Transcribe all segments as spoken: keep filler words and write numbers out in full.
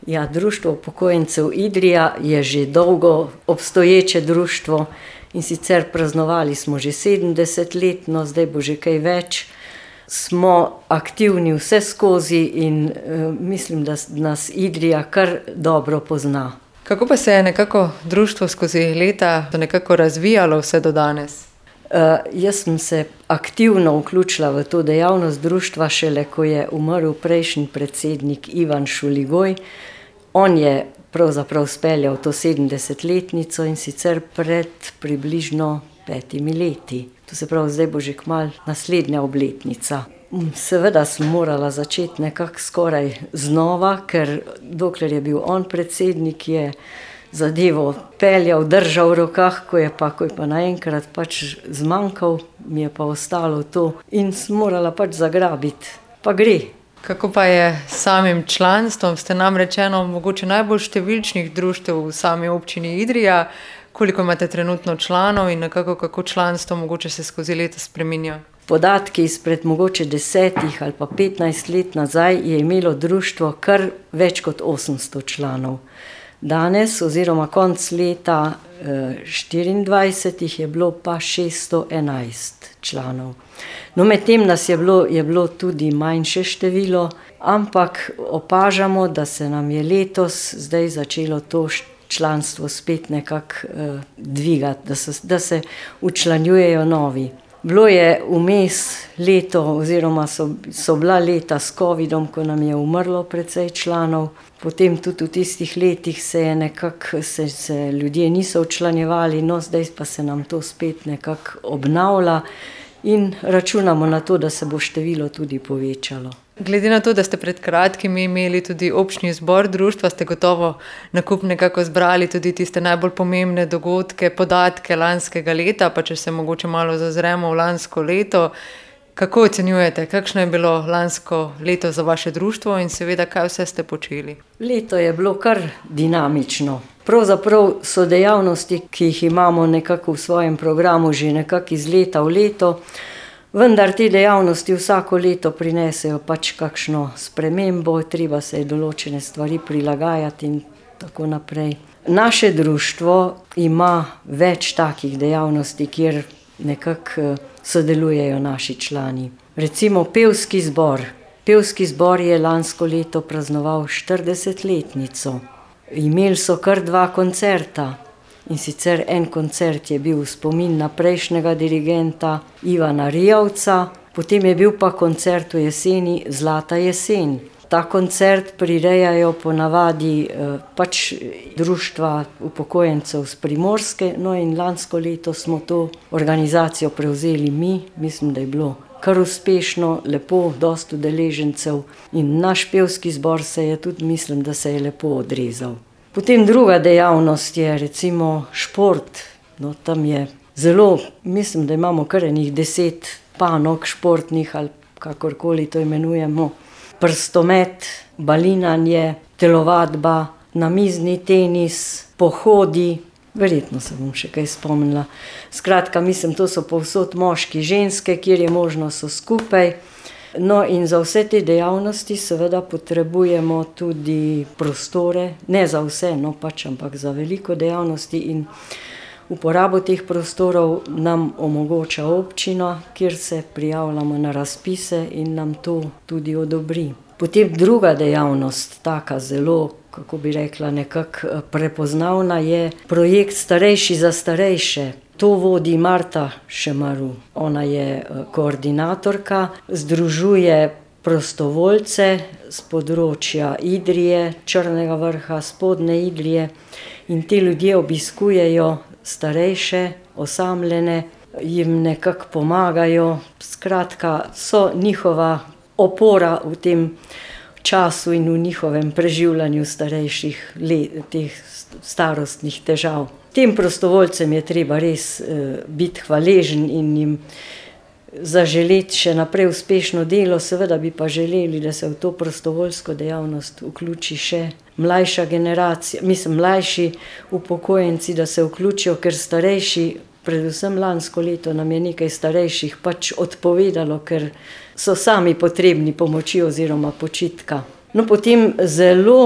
Ja, Društvo upokojencev Idrija je že dolgo obstoječe društvo, in sicer praznovali smo že sedemdesetletno, zdaj bo že kaj več. Smo aktivni vseskozi in uh, mislim, da nas Idrija kar dobro pozna. Kako pa se je nekako društvo skozi leta nekako razvijalo vse do danes? Uh, jaz sem se aktivno vključila v to dejavnost društva šele, ko je umrl prejšnji predsednik Ivan Šuligoj. On je pravzaprav speljal to sedemdesetletnico in sicer pred približno petimi leti. To se pravi, zdaj bo že kmalu naslednja obletnica. Seveda sem morala začeti nekako skoraj znova, ker dokler je bil on predsednik, je zadevo peljal, držal v rokah, ko je pa, ko je pa naenkrat pač zmanjkal, mi je pa ostalo to in sem morala pač zagrabiti. Pa gre. Kako pa je s samim članstvom? Ste nam rečeno mogoče najbolj številčnih društev v sami občini Idrija. Koliko imate trenutno članov in nekako kako članstvo mogoče se skozi leta spreminja? Podatki izpred mogoče desetih ali pa petnajst let nazaj je imelo društvo kar več kot osemsto članov. Danes oziroma konec leta štiriindvajset jih je bilo pa šeststo enajst članov. No, medtem nas je bilo, je bilo tudi manjše število, ampak opažamo, da se nam je letos zdaj začelo to članstvo spet nekako uh, dvigati, da, so, da se učlanjujejo novi. Bilo je vmes leto oziroma so, so bila leta s covidom, ko nam je umrlo precej članov. Potem tudi v tistih letih se je nekako, se, se ljudje niso učlanjevali, no zdaj pa se nam to spet nekako obnavlja in računamo na to, da se bo število tudi povečalo. Glede na to, da ste pred kratkim imeli tudi občni zbor društva, ste gotovo na kup nekako zbrali tudi tiste najbolj pomembne dogodke, podatke lanskega leta, pa če se mogoče malo zazremo v lansko leto. Kako ocenjujete, kakšno je bilo lansko leto za vaše društvo in seveda kaj vse ste počeli? Leto je bilo kar dinamično. Pravzaprav so dejavnosti, ki jih imamo nekako v svojem programu že nekako iz leta v leto, vendar te dejavnosti vsako leto prinesejo pač kakšno spremembo, treba se je določene stvari prilagajati in tako naprej. Naše društvo ima več takih dejavnosti, kjer nekako sodelujejo naši člani. Recimo pevski zbor. Pevski zbor je lansko leto praznoval štiridesetletnico. Imeli so kar dva koncerta. In sicer en koncert je bil v spomin na prejšnjega dirigenta Ivana Rijavca, potem je bil pa koncert v jeseni Zlata jesen. Ta koncert prirejajo ponavadi eh, pač društva upokojencev z Primorske, no in lansko leto smo to organizacijo prevzeli mi, mislim, da je bilo kar uspešno, lepo, dosti udeležencev in naš pevski zbor se je tudi, mislim, da se je lepo odrezal. Potem druga dejavnost je recimo šport. No, tam je zelo, mislim, da imamo kar enih deset panog športnih ali kakorkoli to imenujemo. Prstomet, balinanje, telovadba, namizni tenis, pohodi, verjetno se bom še kaj spomnila. Skratka, mislim, to so povsod moški, ženske, kjer je možno so skupaj. No in za vse te dejavnosti seveda potrebujemo tudi prostore, ne za vse, no pač, ampak za veliko dejavnosti in uporabo teh prostorov nam omogoča občina, kjer se prijavljamo na razpise in nam to tudi odobri. Potem druga dejavnost, taka zelo, kako bi rekla, nekako prepoznavna, je projekt Starejši za starejše. To vodi Marta Šemaru. Ona je koordinatorka, združuje prostovoljce z področja Idrije, Črnega Vrha, Spodnje Idrije in ti ljudje obiskujejo starejše, osamljene, jim nekako pomagajo. Skratka, so njihova opora v tem času in v njihovem preživljanju starejših let, teh starostnih težav. Tem prostovoljcem je treba res uh, biti hvaležen in jim zaželeti še naprej uspešno delo, seveda bi pa želeli, da se v to prostovoljsko dejavnost vključi še mlajša generacija, mislim, mlajši upokojenci, da se vključijo, ker starejši, predvsem lansko leto nam je nekaj starejših pač odpovedalo, ker so sami potrebni pomoči oziroma počitka. No, potem zelo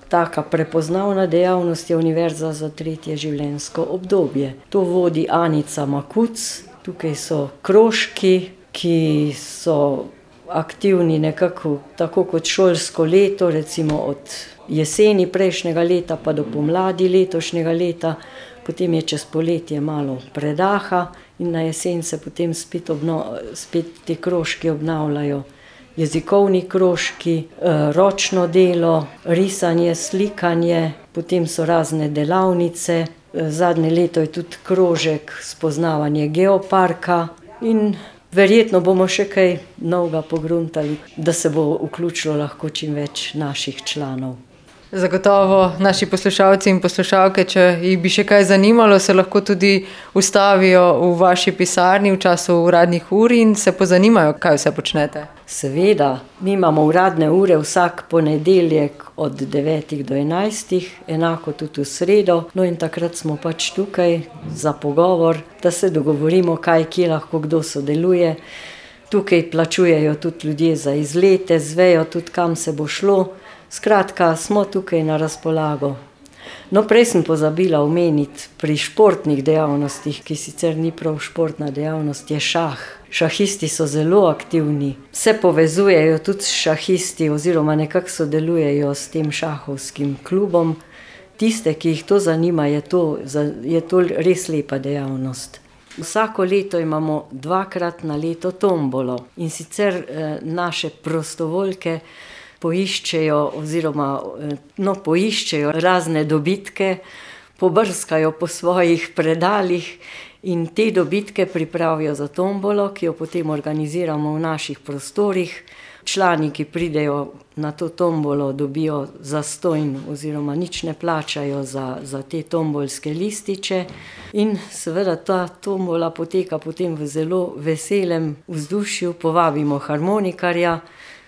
taka prepoznavna dejavnost je Univerza za tretje življenjsko obdobje. To vodi Anica Makuc, tukaj so krožki, ki so aktivni nekako tako kot šolsko leto, recimo od jeseni prejšnjega leta pa do pomladi letošnjega leta, potem je čez poletje malo predaha in na jesen se potem spet, obno, spet te krožki obnavljajo. Jezikovni krožki, ročno delo, risanje, slikanje, potem so razne delavnice. Zadnje leto je tudi krožek spoznavanje geoparka in verjetno bomo še kaj novega pogruntali, da se bo vključilo lahko čim več naših članov. Zagotovo naši poslušalci in poslušalke, če jih bi še kaj zanimalo, se lahko tudi ustavijo v vaši pisarni v času uradnih ur in se pozanimajo, kaj vse počnete. Seveda, mi imamo uradne ure vsak ponedeljek od devetih do enajstih, enako tudi v sredo, no in takrat smo pač tukaj za pogovor, da se dogovorimo, kaj, kje lahko kdo sodeluje. Tukaj plačujejo tudi ljudje za izlete, zvejo tudi, kam se bo šlo. Skratka, smo tukaj na razpolago. No, prej sem pozabila omeniti pri športnih dejavnostih, ki sicer ni prav športna dejavnost, je šah. Šahisti so zelo aktivni, se povezujejo tudi s šahisti oziroma nekako sodelujejo s tem šahovskim klubom. Tiste, ki jih to zanima, je to, je to res lepa dejavnost. Vsako leto imamo dvakrat na leto tombolo in sicer eh, naše prostovoljke poiščejo oziroma no, poiščejo razne dobitke, pobrskajo po svojih predalih in te dobitke pripravijo za tombolo, ki jo potem organiziramo v naših prostorih. Člani, ki pridejo na to tombolo, dobijo zastonj oziroma nič ne plačajo za, za te tombolske lističe in seveda ta tombola poteka potem v zelo veselem vzdušju, povabimo harmonikarja,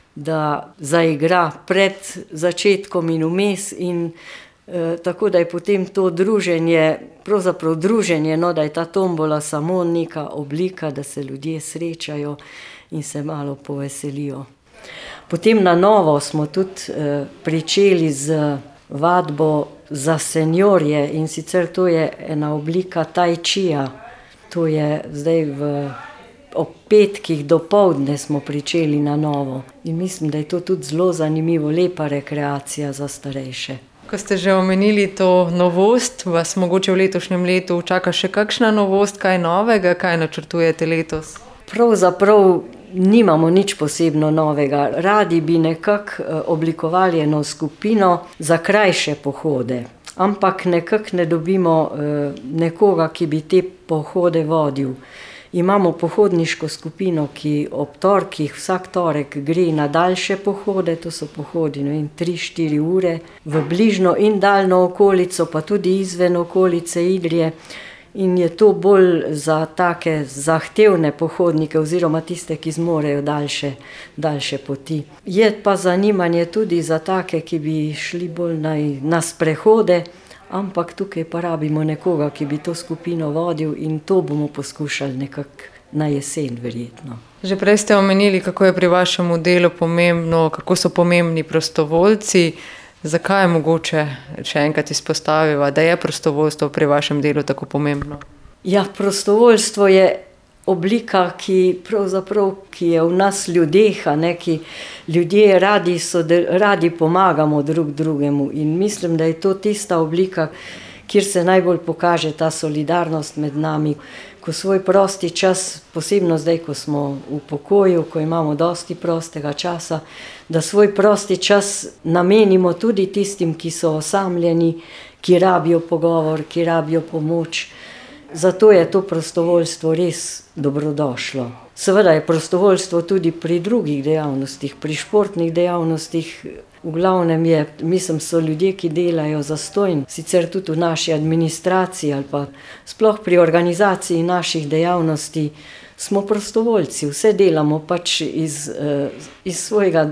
da zaigra pred začetkom in vmes in eh, tako, da je potem to druženje, pravzaprav druženje, no, da je ta tombola samo neka oblika, da se ljudje srečajo in se malo poveselijo. Potem na novo smo tudi eh, pričeli z vadbo za seniorje in sicer to je ena oblika tai čija. To je zdaj v ob petkih dopoldne smo pričeli na novo in mislim, da je to tudi zelo zanimivo, lepa rekreacija za starejše. Ko ste že omenili to novost, vas mogoče v letošnjem letu čaka še kakšna novost, kaj novega, kaj načrtujete letos? Pravzaprav nimamo nič posebno novega. Radi bi nekako oblikovali eno skupino za krajše pohode, ampak nekako ne dobimo nekoga, ki bi te pohode vodil. Imamo pohodniško skupino, ki ob torkih vsak torek gre na daljše pohode, to so pohodi tri štiri ure, v bližnjo in daljno okolico, pa tudi izven okolice Idrije. In je to bolj za take zahtevne pohodnike oziroma tiste, ki zmorejo daljše, daljše poti. Je pa zanimanje tudi za take, ki bi šli bolj na, na sprehode, ampak tukaj pa rabimo nekoga, ki bi to skupino vodil in to bomo poskušali nekako na jesen verjetno. Že prej ste omenili, kako je pri vašem delu pomembno, kako so pomembni prostovoljci. Zakaj je mogoče še enkrat izpostaviti, da je prostovoljstvo pri vašem delu tako pomembno? Ja, prostovoljstvo je oblika, ki pravzaprav, ki je v nas ljudeh, a ne, ki ljudje radi, sodel, radi pomagamo drug drugemu in mislim, da je to tista oblika, kjer se najbolj pokaže ta solidarnost med nami, ko svoj prosti čas, posebno zdaj, ko smo v pokoju, ko imamo dosti prostega časa, da svoj prosti čas namenimo tudi tistim, ki so osamljeni, ki rabijo pogovor, ki rabijo pomoč. Zato je to prostovoljstvo res dobrodošlo. Seveda je prostovoljstvo tudi pri drugih dejavnostih, pri športnih dejavnostih. V glavnem je, mislim, so ljudje, ki delajo zastonj, sicer tudi v naši administraciji ali pa sploh pri organizaciji naših dejavnosti, smo prostovoljci, vse delamo pač iz, iz svojega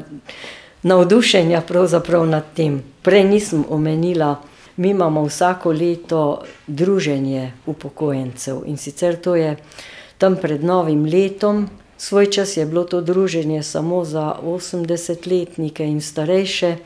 navdušenja pravzaprav nad tem. Prej nisem omenila, mi imamo vsako leto druženje upokojencev in sicer to je tam pred novim letom. Svoj čas je bilo to druženje samo za osemdesetletnike in starejše,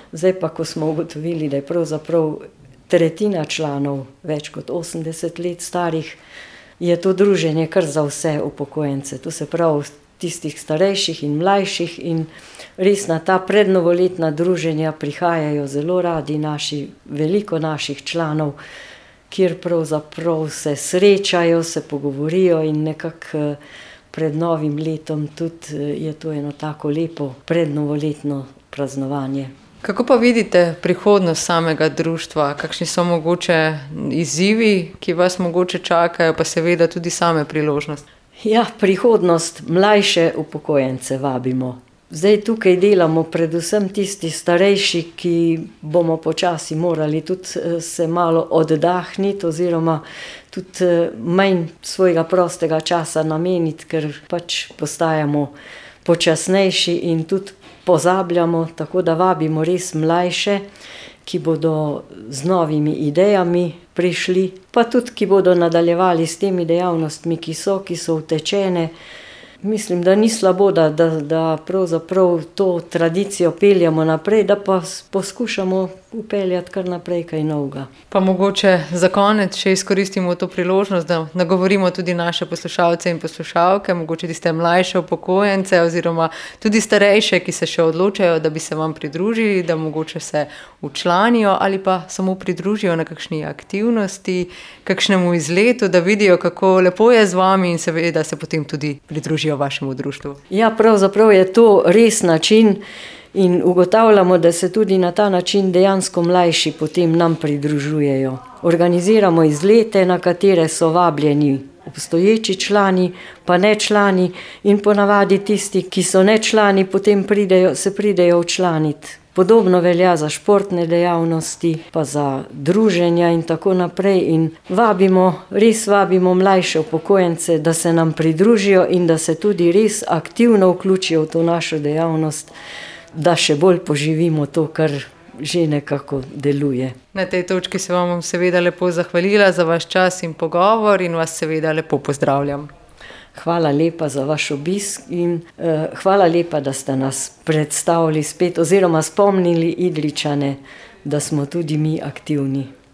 Zdaj pa, ko smo ugotovili, da je pravzaprav tretjina članov več kot osemdeset let starih, je to druženje kar za vse upokojence. To se pravi tistih starejših in mlajših, in res na ta prednovoletna druženja prihajajo zelo radi naši, veliko naših članov, kjer pravzaprav se srečajo, se pogovorijo in nekako pred novim letom tudi je to eno tako lepo prednovoletno praznovanje. Kako pa vidite prihodnost samega društva? Kakšni so mogoče izzivi, ki vas mogoče čakajo, pa seveda tudi same priložnosti? Ja, prihodnost, mlajše upokojence vabimo. Zdaj tukaj delamo predvsem tisti starejši, ki bomo počasi morali tudi se malo oddahniti oziroma tudi manj svojega prostega časa nameniti, ker pač postajamo počasnejši in tudi pozabljamo, tako da vabimo res mlajše, ki bodo z novimi idejami prišli, pa tudi, ki bodo nadaljevali s temi dejavnostmi, ki so, ki so utečene. Mislim, da ni slabo, da, da, da pravzaprav to tradicijo peljamo naprej, da pa poskušamo upeljati kar naprej kaj novega. Pa mogoče za konec še izkoristimo to priložnost, da nagovorimo tudi naše poslušalce in poslušalke, mogoče tiste mlajše upokojence oziroma tudi starejše, ki se še odločajo, da bi se vam pridružili, da mogoče se včlanijo ali pa samo pridružijo na kakšni aktivnosti, kakšnemu izletu, da vidijo, kako lepo je z vami in seveda se potem tudi pridružijo vašemu društvu. Ja, pravzaprav je to res način in ugotavljamo, da se tudi na ta način dejansko mlajši potem nam pridružujejo. Organiziramo izlete, na katere so vabljeni obstoječi člani, pa ne člani, in ponavadi tisti, ki so ne člani, potem pridejo, se pridejo včlaniti. Podobno velja za športne dejavnosti, pa za druženja in tako naprej. In vabimo, res vabimo mlajše upokojence, da se nam pridružijo in da se tudi res aktivno vključijo v to našo dejavnost, da še bolj poživimo to, kar že nekako deluje. Na tej točki se vam seveda lepo zahvalila za vaš čas in pogovor in vas seveda lepo pozdravljam. Hvala lepa za vaš obisk in uh, hvala lepa, da ste nas predstavili spet oziroma spomnili Idrijčane, da smo tudi mi aktivni.